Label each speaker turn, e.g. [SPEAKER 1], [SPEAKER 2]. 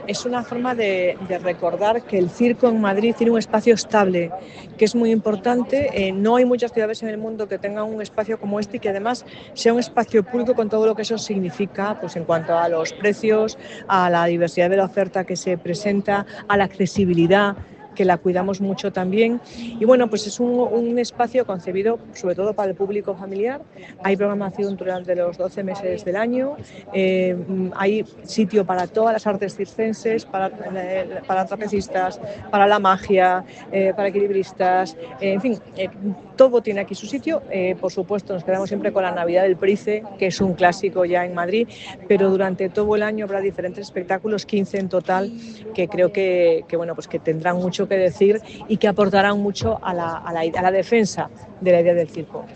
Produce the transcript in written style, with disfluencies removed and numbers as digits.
[SPEAKER 1] Es una forma de recordar que el circo en Madrid tiene un espacio estable, que es muy importante. No hay muchas ciudades en el mundo que tengan un espacio como este y que además sea un espacio público con todo lo que eso significa, pues en cuanto a los precios, a la diversidad de la oferta que se presenta, a la accesibilidad, que la cuidamos mucho también. Y bueno, pues es un espacio concebido sobre todo para el público familiar. Hay programación durante los 12 meses del año, hay sitio para todas las artes circenses, para trapecistas, para la magia, para equilibristas, en fin, todo tiene aquí su sitio. Por supuesto, nos quedamos siempre con la Navidad del Price, que es un clásico ya en Madrid, pero durante todo el año habrá diferentes espectáculos, 15 en total, que creo bueno, pues que tendrán mucho que decir y que aportarán mucho a la defensa de la idea del circo.